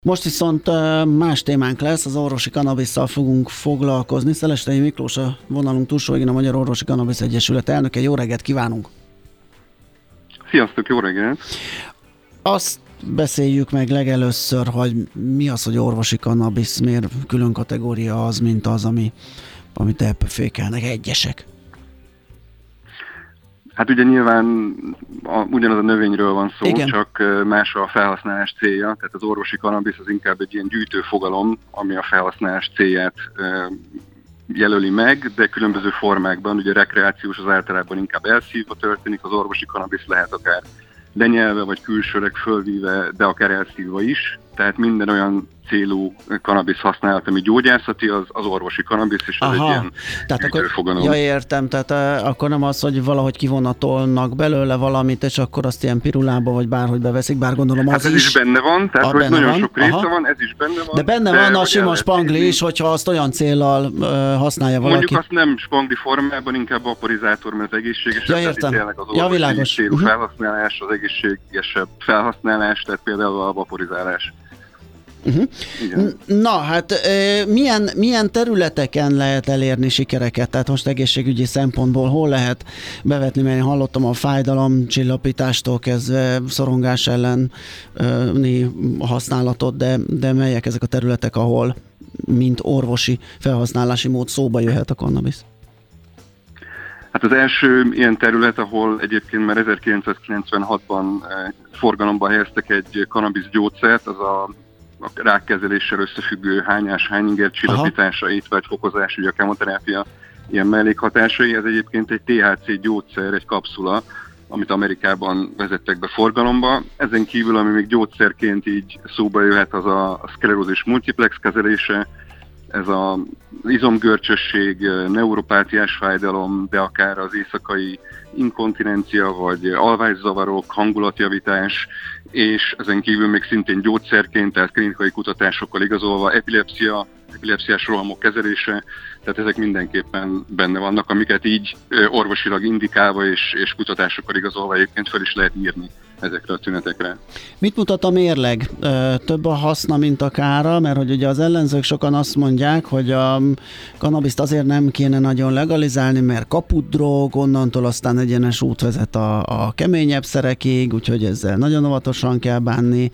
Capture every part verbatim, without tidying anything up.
Most viszont más témánk lesz, az orvosi kannabisszal fogunk foglalkozni. Szelestei Miklós a vonalunk túlsó végén, a Magyar Orvosi Kannabisz Egyesület elnöke. Jó reggelt kívánunk! Sziasztok, jó reggelt! Azt beszéljük meg legelőször, hogy mi az, hogy orvosi kannabisz, miért külön kategória az, mint az, ami, amit elpöfékelnek egyesek. Hát ugye nyilván a, ugyanaz a növényről van szó, Igen. Csak más a felhasználás célja, tehát az orvosi kannabisz az inkább egy ilyen gyűjtőfogalom, ami a felhasználás célját e, jelöli meg, de különböző formákban, ugye rekreációs az általában inkább elszívva történik, az orvosi kannabisz lehet akár lenyelve vagy külsőleg fölvíve, de akár elszívva is, tehát minden olyan célú kannabisz használat, ami gyógyászati, az, az orvosi kannabisz, és ez Aha, egy ilyen tehát akkor, fogalom. ja, értem, tehát uh, akkor nem az, hogy valahogy kivonatolnak belőle valamit, és akkor azt ilyen pirulába, vagy bárhogy beveszik, bár gondolom az hát ez is. is benne van, tehát Ah, hogy benne nagyon van, sok része aha. van, ez is benne van. De benne de van a hogy sima el spangli lehet is, hogyha azt olyan céllal uh, használja valaki. Mondjuk azt nem spangli formában, inkább vaporizátor, mert az egészséges. Ja, értem. Tényleg az Ja, orvosi világos. célú Uh-huh. felhasználás, az egészségesebb felhasználás, tehát például a vaporizálás. Uh-huh. Na, hát e, milyen, milyen területeken lehet elérni sikereket? Tehát most egészségügyi szempontból hol lehet bevetni, mert én hallottam a fájdalom csillapítástól kezdve szorongás elleni használatot, de, de melyek ezek a területek, ahol mint orvosi felhasználási mód szóba jöhet a kannabisz? Hát az első ilyen terület, ahol egyébként már ezerkilencszázkilencvenhatban forgalomba helyeztek egy kannabisz gyógyszert, az a a rákkezeléssel összefüggő hányás, hányinger csillapítása, étvágyfokozás, ugye a kemoterápia ilyen mellékhatásai. Ez egyébként egy té há cé gyógyszer, egy kapszula, amit Amerikában vezettek be forgalomba. Ezen kívül, ami még gyógyszerként így szóba jöhet, az a, a szklerózis multiplex kezelése, ez az izomgörcsösség, neuropátiás fájdalom, de akár az éjszakai inkontinencia, vagy alvászavarok, hangulatjavítás, és ezen kívül még szintén gyógyszerként, tehát klinikai kutatásokkal igazolva epilepszia, epilepsziás rohamok kezelése, tehát ezek mindenképpen benne vannak, amiket így orvosilag indikálva és, és kutatásokkal igazolva egyébként fel is lehet írni ezekre a tünetekre. Mit mutat a mérleg? Több a haszna, mint a kára, mert hogy ugye az ellenzők sokan azt mondják, hogy a kannabiszt azért nem kéne nagyon legalizálni, mert kaput drog, onnantól aztán egyenes út vezet a, a keményebb szerekig, úgyhogy ezzel nagyon óvatosan kell bánni.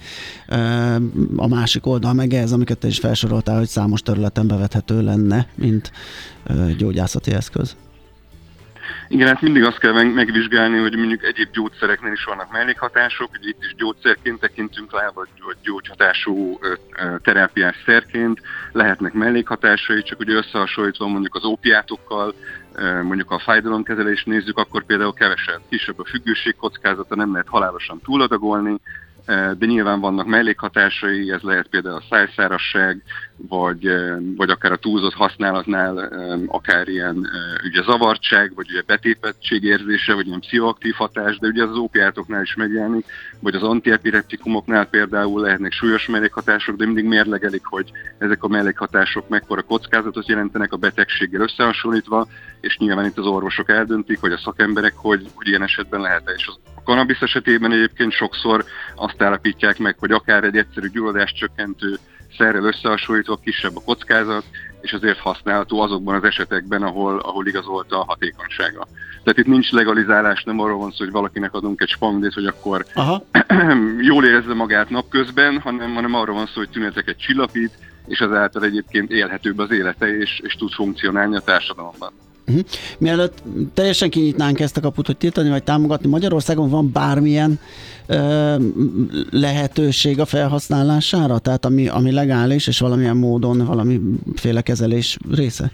A másik oldal meg ez, amiket te is felsoroltál, hogy számos területen bevethető lenne, mint gyógyászati eszköz. Igen, hát mindig azt kell megvizsgálni, hogy mondjuk egyéb gyógyszereknél is vannak mellékhatások, hogy itt is gyógyszerként tekintünk rá, vagy gyógyhatású terápiás szerként, lehetnek mellékhatásai, csak ugye összehasonlítva mondjuk az ópiátokkal, mondjuk a fájdalomkezelést nézzük, akkor például kevesebb, kisebb a függőség kockázata, nem lehet halálosan túladagolni, de nyilván vannak mellékhatásai, ez lehet például a szájszárasság, vagy, vagy akár a túlzott használatnál akár ilyen ugye zavartság, vagy ugye betépettség érzése, vagy ilyen pszichoaktív hatás, de ugye az, az ópiátoknál is megjelenik, vagy az antiepileptikumoknál például lehetnek súlyos mellékhatások, de mindig mérlegelik, hogy ezek a mellékhatások mekkora kockázatot jelentenek a betegséggel összehasonlítva, és nyilván itt az orvosok eldöntik, vagy a szakemberek, hogy, hogy ilyen esetben lehet-e. És az, a kannabisz esetében egyébként sokszor azt állapítják meg, hogy akár egy egyszerű gyulladáscsökkentő szerrel összehasonlítva kisebb a kockázat, és azért használható azokban az esetekben, ahol, ahol igazolt a hatékonysága. Tehát itt nincs legalizálás, nem arról van szó, hogy valakinek adunk egy spanglit, hogy akkor jól érezze magát napközben, hanem, hanem arról van szó, hogy tüneteket csillapít, és ezáltal egyébként élhetőbb az élete, és, és tud funkcionálni a társadalomban. Uh-huh. Mielőtt teljesen kinyitnánk ezt a kaput, hogy tiltani vagy támogatni, Magyarországon van bármilyen ö, lehetőség a felhasználására? Tehát ami, ami legális, és valamilyen módon valamiféle kezelés része?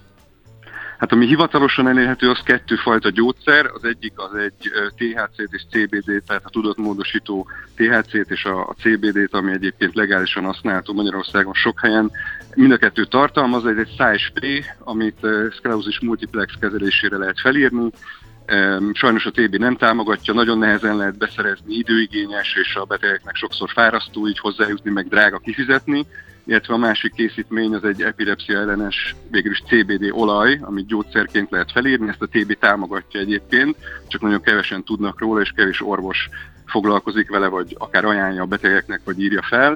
Hát ami hivatalosan elérhető, az kettőfajta gyógyszer. Az egyik az egy té há cét és cé bé dét, tehát a tudatmódosító té há cét és a cé bé dét, ami egyébként legálisan használható Magyarországon sok helyen. Mind a kettő tartalmaz, ez egy szájspré, amit szklerózis multiplex kezelésére lehet felírni. Sajnos a té bé nem támogatja, nagyon nehezen lehet beszerezni, időigényes, és a betegeknek sokszor fárasztó így hozzájutni, meg drága kifizetni. Illetve a másik készítmény az egy epilepszia ellenes, végül is cé bé dé olaj, amit gyógyszerként lehet felírni, ezt a té bé támogatja egyébként, csak nagyon kevesen tudnak róla, és kevés orvos foglalkozik vele, vagy akár ajánlja a betegeknek, vagy írja fel.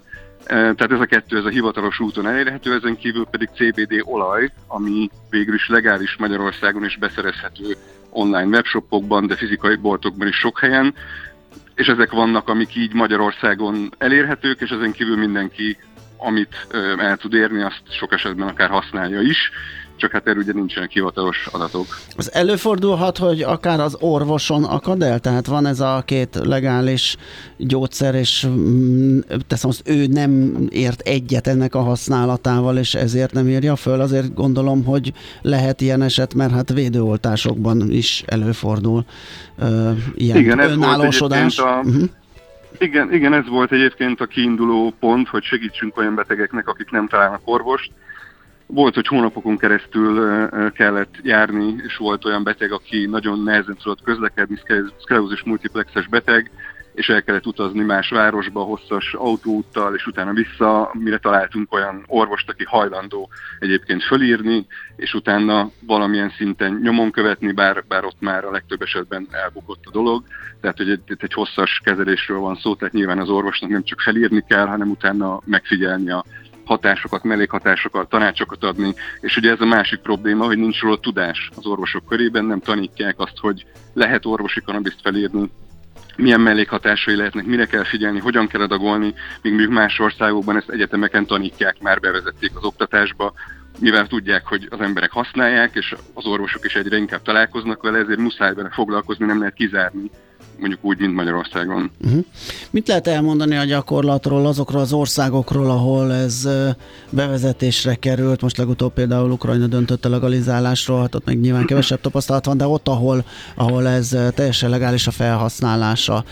Tehát ez a kettő, ez a hivatalos úton elérhető, ezen kívül pedig cé bé dé olaj, ami végül is legális Magyarországon is beszerezhető online webshopokban, de fizikai boltokban is sok helyen, és ezek vannak, amik így Magyarországon elérhetők, és ezen kívül mindenki, amit el tud érni, azt sok esetben akár használja is, csak hát erről ugye nincsenek hivatalos adatok. Az előfordulhat, hogy akár az orvoson akad el? Tehát van ez a két legális gyógyszer, és teszem azt, ő nem ért egyet ennek a használatával, és ezért nem írja föl. Azért gondolom, hogy lehet ilyen eset, mert hát védőoltásokban is előfordul uh, ilyen igen, önállósodás. A... Uh-huh. Igen, igen, ez volt egyébként a kiinduló pont, hogy segítsünk olyan betegeknek, akik nem találnak orvost. Volt, hogy hónapokon keresztül kellett járni, és volt olyan beteg, aki nagyon nehezen tudott közlekedni, szklerózis multiplexes beteg, és el kellett utazni más városba, hosszas autóúttal, és utána vissza, mire találtunk olyan orvost, aki hajlandó egyébként fölírni, és utána valamilyen szinten nyomon követni, bár, bár ott már a legtöbb esetben elbukott a dolog. Tehát, hogy egy, egy hosszas kezelésről van szó, tehát nyilván az orvosnak nem csak felírni kell, hanem utána megfigyelni a hatásokat, mellékhatásokat, tanácsokat adni, és ugye ez a másik probléma, hogy nincs róla tudás az orvosok körében, nem tanítják azt, hogy lehet orvosi kanabiszt felírni, milyen mellékhatásai lehetnek, mire kell figyelni, hogyan kell adagolni, míg mondjuk más országokban ezt egyetemeken tanítják, már bevezették az oktatásba, mivel tudják, hogy az emberek használják, és az orvosok is egyre inkább találkoznak vele, ezért muszáj vele foglalkozni, nem lehet kizárni, mondjuk úgy, mint Magyarországon. Uh-huh. Mit lehet elmondani a gyakorlatról, azokról az országokról, ahol ez bevezetésre került? Most legutóbb például Ukrajna döntött a legalizálásról, hát ott meg nyilván kevesebb tapasztalat van, de ott, ahol, ahol ez teljesen legális a felhasználása,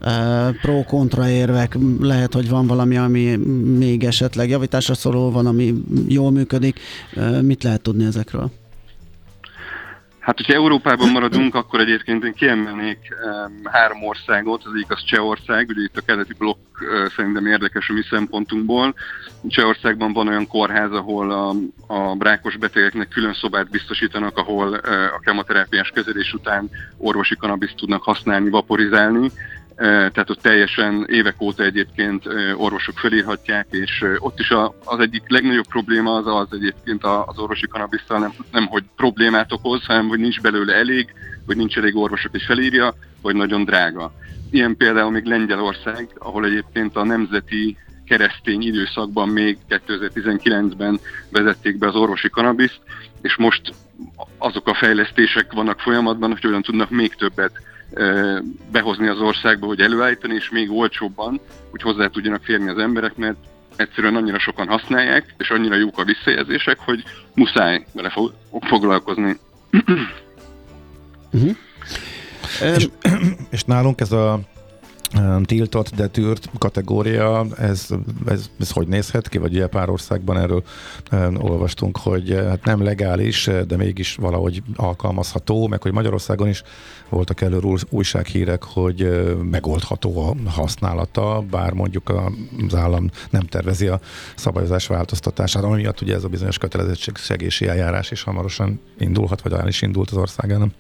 pro-kontra érvek, lehet, hogy van valami, ami még esetleg javításra szorul, van, ami jól működik. Mit lehet tudni ezekről? Hát, hogyha Európában maradunk, akkor egyébként én kiemelnék um, három országot, az egyik az Csehország, ugye itt a keleti blokk uh, szerintem érdekes a mi szempontunkból. Csehországban van olyan kórház, ahol a, a rákos betegeknek külön szobát biztosítanak, ahol uh, a kemoterápiás kezelés után orvosi kanabiszt tudnak használni, vaporizálni. Tehát ott teljesen évek óta egyébként orvosok felírhatják, és ott is a, az egyik legnagyobb probléma az az egyébként az orvosi kanabisszal nem, nem, hogy problémát okoz, hanem hogy nincs belőle elég, hogy nincs elég orvosok is felírja, hogy nagyon drága. Ilyen például még Lengyelország, ahol egyébként a nemzeti keresztény időszakban még kétezer-tizenkilencben vezették be az orvosi kanabiszt, és most azok a fejlesztések vannak folyamatban, hogy olyan tudnak még többet behozni az országba, hogy előállítani, és még olcsóbban, hogy hozzá tudjanak férni az emberek, mert egyszerűen annyira sokan használják, és annyira jók a visszajelzések, hogy muszáj vele foglalkozni. Uh-huh. és, és nálunk ez a tiltott, de tűrt kategória, ez, ez, ez hogy nézhet ki? Vagy ugye pár országban erről e, olvastunk, hogy hát nem legális, de mégis valahogy alkalmazható, meg hogy Magyarországon is voltak előről újsághírek, hogy e, megoldható a használata, bár mondjuk az állam nem tervezi a szabályozás változtatását, ami miatt ugye ez a bizonyos kötelezettségszegési eljárás is hamarosan indulhat, vagy el is indult az országán, nem?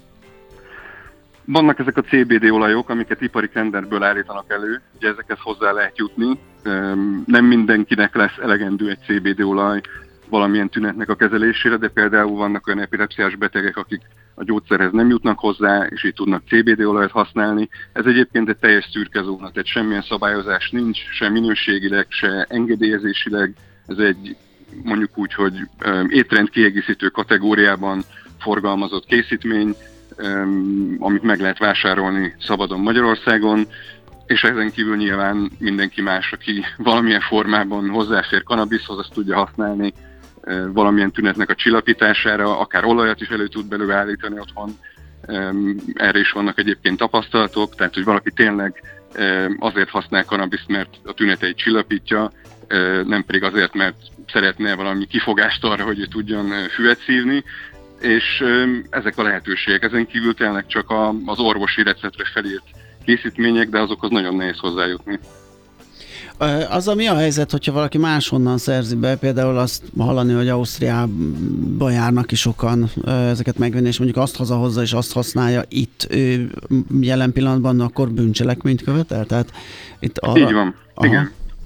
Vannak ezek a cé bé dé olajok, amiket ipari tenderből állítanak elő, ugye ezekhez hozzá lehet jutni. Nem mindenkinek lesz elegendő egy cé bé dé olaj valamilyen tünetnek a kezelésére, de például vannak olyan epilepsziás betegek, akik a gyógyszerhez nem jutnak hozzá, és így tudnak cé bé dé olajat használni. Ez egyébként egy teljes szürke zóna, tehát semmilyen szabályozás nincs, se minőségileg, se engedélyezésileg. Ez egy mondjuk úgy, hogy étrendkiegészítő kategóriában forgalmazott készítmény, amit meg lehet vásárolni szabadon Magyarországon, és ezen kívül nyilván mindenki más, aki valamilyen formában hozzáfér kanabiszhoz, azt tudja használni valamilyen tünetnek a csillapítására, akár olajat is elő tud belőle állítani otthon. Erre is vannak egyébként tapasztalatok, tehát hogy valaki tényleg azért használ kanabiszt, mert a tüneteit csillapítja, nem pedig azért, mert szeretne valami kifogást arra, hogy ő tudjon füvet szívni, és ezek a lehetőségek. Ezen kívül tényleg csak a, az orvosi receptre felírt készítmények, de azokhoz nagyon nehéz hozzájutni. Az a mi a helyzet, hogyha valaki máshonnan szerzi be, például azt hallani, hogy Ausztriába járnak is sokan ezeket megvenni, és mondjuk azt hazahozza és azt használja itt jelen pillanatban, akkor bűncselekményt követel? Tehát itt arra... Így van, aha. Igen.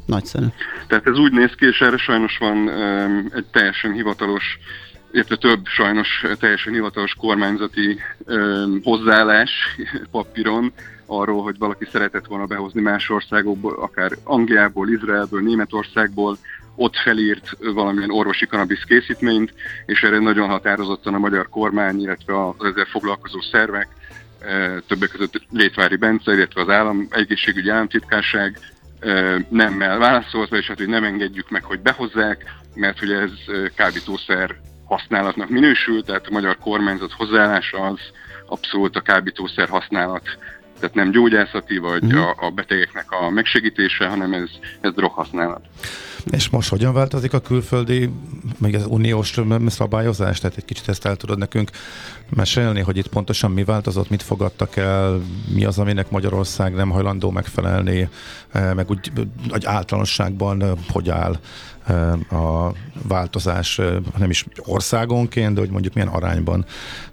Nagyszerű. Tehát ez úgy néz ki, és erre sajnos van um, egy teljesen hivatalos, illetve több sajnos teljesen hivatalos kormányzati um, hozzáállás papíron arról, hogy valaki szeretett volna behozni más országokból, akár Angliából, Izraelből, Németországból, ott felírt valamilyen orvosi kannabisz készítményt, és erre nagyon határozottan a magyar kormány, illetve az ezzel foglalkozó szervek, többek között Létvári Bence, illetve az állam, egészségügyi államtitkárság nemmel válaszolva, és hát, hogy nem engedjük meg, hogy behozzák, mert hogy ez kábítószer használatnak minősül, tehát a magyar kormányzat hozzáállása az abszolút a kábítószer használat, tehát nem gyógyászati, vagy uh-huh. a, a betegeknek a megsegítése, hanem ez, ez droghasználat. És most hogyan változik a külföldi, meg az uniós szabályozás? Tehát egy kicsit ezt el tudod nekünk mesélni, hogy itt pontosan mi változott, mit fogadtak el, mi az, aminek Magyarország nem hajlandó megfelelni, meg úgy egy általánosságban hogy áll a változás, nem is országonként, de hogy mondjuk milyen arányban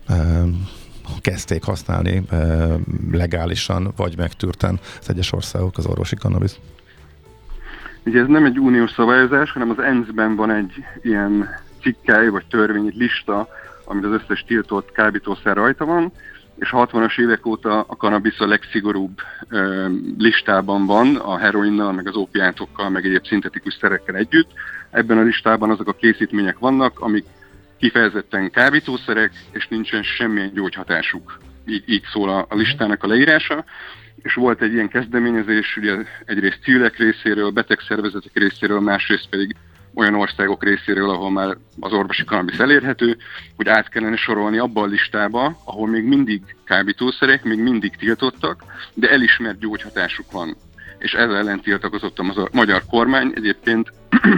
kezdték használni legálisan, vagy megtűrten az egyes országok az orvosi kannabisz. Ugye ez nem egy uniós szabályozás, hanem az e en es ben van egy ilyen cikkely, vagy törvény, egy lista, amit az összes tiltott kábítószer rajta van, és a hatvanas évek óta a kannabisz a legszigorúbb ö, listában van, a heroinnal, meg az ópiátokkal, meg egyéb szintetikus szerekkel együtt. Ebben a listában azok a készítmények vannak, amik kifejezetten kábítószerek, és nincsen semmilyen gyógyhatásuk. Így, így szól a, a listának a leírása. És volt egy ilyen kezdeményezés, ugye egyrészt civilek részéről, betegszervezetek részéről, másrészt pedig olyan országok részéről, ahol már az orvosi kannabisz elérhető, hogy át kellene sorolni abba a listába, ahol még mindig kábítószerek, még mindig tiltottak, de elismert gyógyhatásuk van. És ezzel ellen tiltakozott a magyar kormány. Egyébként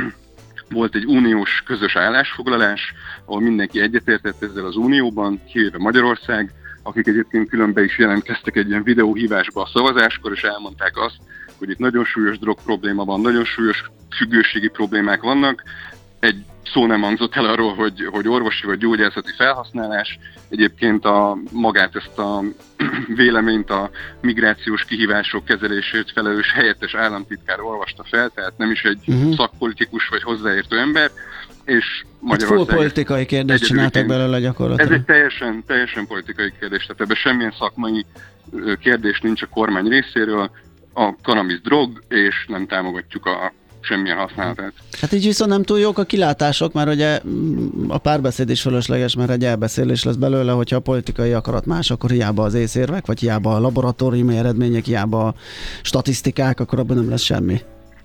volt egy uniós közös állásfoglalás, ahol mindenki egyetértett ezzel az unióban, kivéve Magyarország, akik egyébként különben is jelentkeztek egy ilyen videóhívásba a szavazáskor, és elmondták azt, hogy itt nagyon súlyos drog probléma van, nagyon súlyos függőségi problémák vannak. Egy szó nem hangzott el arról, hogy, hogy orvosi vagy gyógyászati felhasználás. Egyébként a, magát ezt a véleményt a migrációs kihívások kezelését felelős helyettes államtitkár olvasta fel, tehát nem is egy uh-huh. szakpolitikus vagy hozzáértő ember, és Magyarország... Full politikai kérdést csináltak belőle gyakorlatilag. Ez egy teljesen, teljesen politikai kérdés, tehát ebben semmilyen szakmai kérdés nincs a kormány részéről. A kannabisz drog, és nem támogatjuk a semmilyen használatát. Hát így viszont nem túl jók a kilátások, mert ugye a párbeszéd is fölösleges, mert egy elbeszélés lesz belőle, hogyha a politikai akarat más, akkor hiába az észérvek, vagy hiába a laboratóriumi eredmények, hiába a statisztikák, akkor abban nem lesz semmi.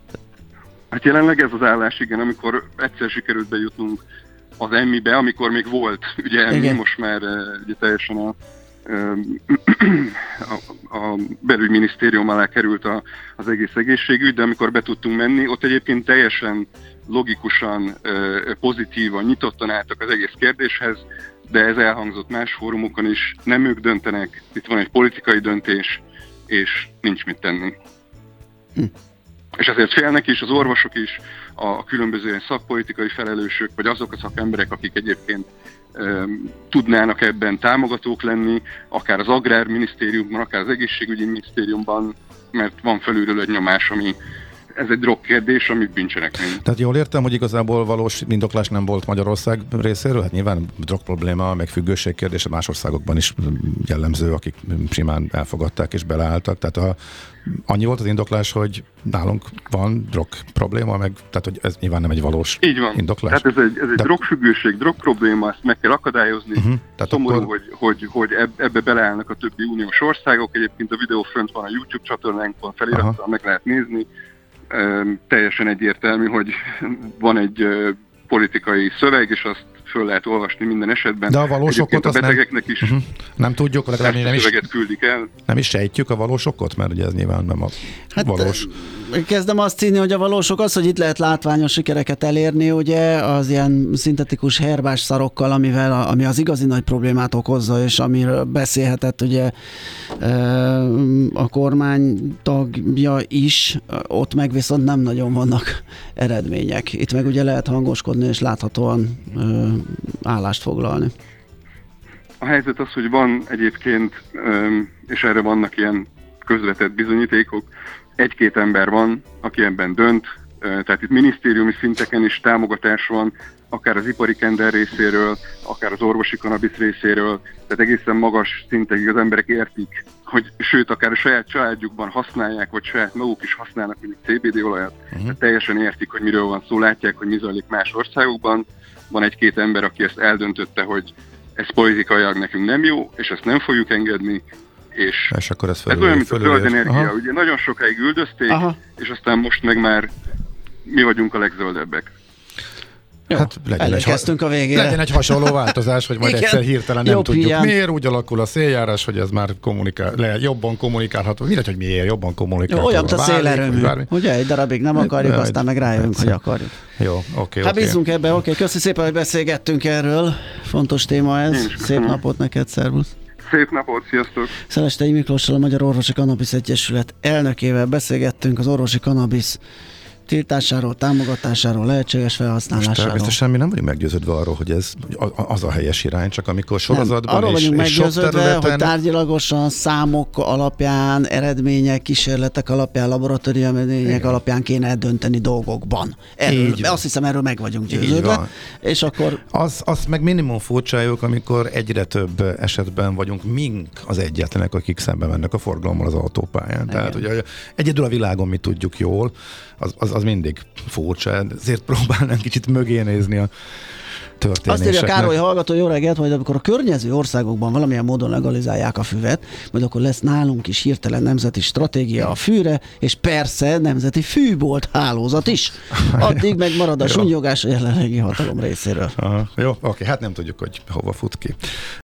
Hát jelenleg ez az állás, igen, amikor egyszer sikerült bejutnunk az em i-be, amikor még volt, ugye em i, most már ugye teljesen a A, a belügyminisztérium alá került a, az egész egészségügy, de amikor be tudtunk menni, ott egyébként teljesen logikusan, pozitívan, nyitottan álltak az egész kérdéshez, de ez elhangzott más fórumokon is, nem ők döntenek, itt van egy politikai döntés, és nincs mit tenni. Hm. És ezért félnek is, az orvosok is, a különböző szakpolitikai felelősök, vagy azok a szakemberek, akik egyébként tudnának ebben támogatók lenni, akár az Agrárminisztériumban, akár az Egészségügyi Minisztériumban, mert van felülről egy nyomás, ami ez egy drogkérdés, amit bűncselekmény. Tehát jól értem, hogy igazából valós indoklás nem volt Magyarország részéről? Hát nyilván drog probléma, meg függőség kérdése más országokban is jellemző, akik simán elfogadták és beleálltak. Tehát a, annyi volt az indoklás, hogy nálunk van drog probléma, meg, tehát hogy ez nyilván nem egy valós Így van. indoklás. Tehát ez egy, ez egy De... drogfüggőség, drog probléma, ezt meg kell akadályozni. Uh-huh. Tehát Szomorú, akkor... hogy, hogy, hogy ebbe beleállnak a többi uniós országok. Egyébként a videó fönt van a YouTube csatornánkon, felirattal meg lehet nézni. Uh, teljesen egyértelmű, hogy van egy uh, politikai szöveg, és azt föl lehet olvasni minden esetben. De a valós okot a betegeknek nem, is uh-huh. nem tudjuk, legalább nem is, küldik el. Nem is sejtjük a valós okot, mert ugye ez nyilván nem a hát, valós. Kezdem azt hinni, hogy a valós ok az, hogy itt lehet látványos sikereket elérni, ugye, az ilyen szintetikus herbás szarokkal, amivel a, ami az igazi nagy problémát okozza, és amiről beszélhetett ugye a kormány tagja is, ott meg viszont nem nagyon vannak eredmények. Itt meg ugye lehet hangoskodni, és láthatóan állást foglalni. A helyzet az, hogy van egyébként, és erre vannak ilyen közvetett bizonyítékok, egy-két ember van, aki ebben dönt, tehát itt minisztériumi szinteken is támogatás van, akár az ipari kender részéről, akár az orvosi kanabisz részéről, tehát egészen magas szintekig az emberek értik, hogy sőt, akár a saját családjukban használják, vagy saját maguk is használnak mondjuk cé bé dé olajat, uh-huh. teljesen értik, hogy miről van szó, látják, hogy mi zajlik más országokban. Van egy-két ember, aki ezt eldöntötte, hogy ez politikailag nekünk nem jó, és ezt nem fogjuk engedni, és, és akkor ez, ez olyan, mint a zöld energia. Ugye nagyon sokáig üldözték, Aha. és aztán most meg már mi vagyunk a legzöldebbek. Jó, hát legyen egy, a végére. Legyen egy hasonló változás, hogy majd igen, egyszer hirtelen nem tudjuk ilyen. Miért, úgy alakul a széljárás, hogy ez már kommunikál, le, jobban kommunikálható. Mindegy, hogy miért, jobban kommunikálható. Olyan, mint a szélerőmű. Ugye egy darabig nem akarjuk, de, aztán meg rájövünk, hogy akarjuk. Jó, oké, okay, Hát okay. bízunk ebbe, oké. Okay. Köszi szépen, hogy beszélgettünk erről. Fontos téma ez. Szép napot neked, szervusz. Szép napot, sziasztok! Szelestei Miklóssal, a Magyar Orvosi Kannabisz Egyesület elnökével beszélgettünk az orvosi kannabisz tiltásáról, támogatásáról, lehetséges felhasználásáról. Most természetesen mi nem vagyunk meggyőződve arról, hogy ez az a helyes irány, csak amikor sorozatban nem, és, és sok területen... hogy tárgyilagosan, számok alapján, eredmények, kísérletek alapján, laboratóriumi eredmények alapján kéne dönteni dolgokban. Erről, azt hiszem, erről meg vagyunk győződve. És akkor... Az, az meg minimum furcsájuk, amikor egyre több esetben vagyunk mink az egyetlenek, akik szembe mennek a forgalommal az autópályán. Igen. Tehát ugye egyedül a világon mi tudjuk jól, az, az, az mindig furcsa, ezért próbálnánk kicsit mögé nézni a történéseknek. Azt írja Károly hallgató, jó reggelt, hogy amikor a környező országokban valamilyen módon legalizálják a füvet, majd akkor lesz nálunk is hirtelen nemzeti stratégia a fűre, és persze nemzeti fűbolt hálózat is. Addig meg marad a sunnyogás a jelenlegi hatalom részéről. Aha, jó, oké, hát nem tudjuk, hogy hova fut ki.